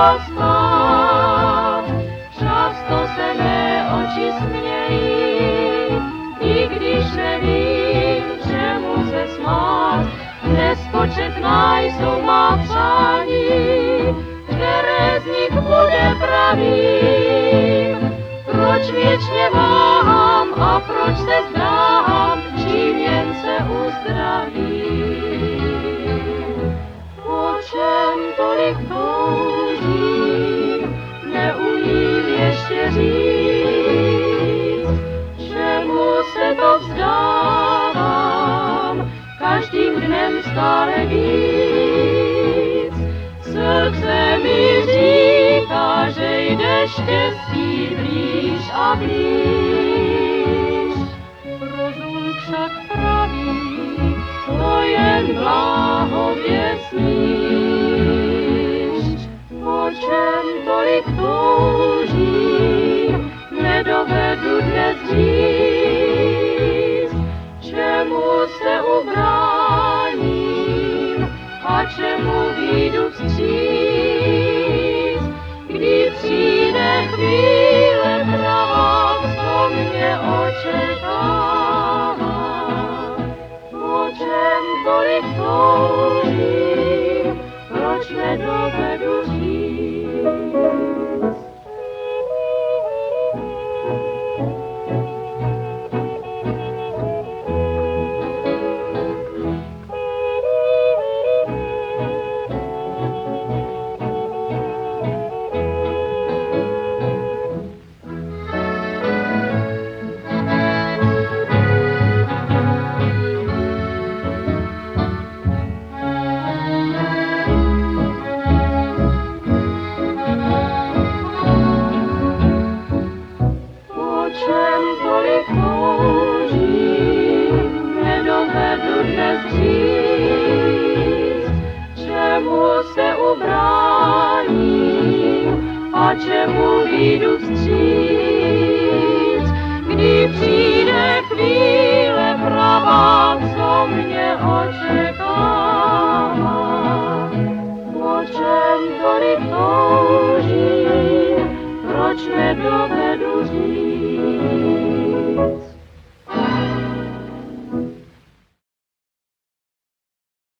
nedá spát. Často se mé oči smějí, i když nevím, čemu se smát. Nespočetná jsou má přání, které z nich bude pravým. Proč věčně váhám a proč se zdráhám, čím jen se uzdravím? Po čem tolik toužím, neumím ještě říct, čemu se to vzdávám, každým dnem stále víc. Srdce mi říká, že jde štěstí blíž a blíž. Rozum však praví, to jen bláhověsníš. Po čem tolik toužím, nedovedu dnes říct, čemu se ubráním a čemu vyjdu vstříc. Kdy přijde chvíle pravá, co mě očekává. Po čem tolik toužím, proč nedovedu říct. Nedovedu dnes říct, čemu se ubráním a čemu vyjdu vstříc. Kdy přijde chvíle pravá, co mě očekává.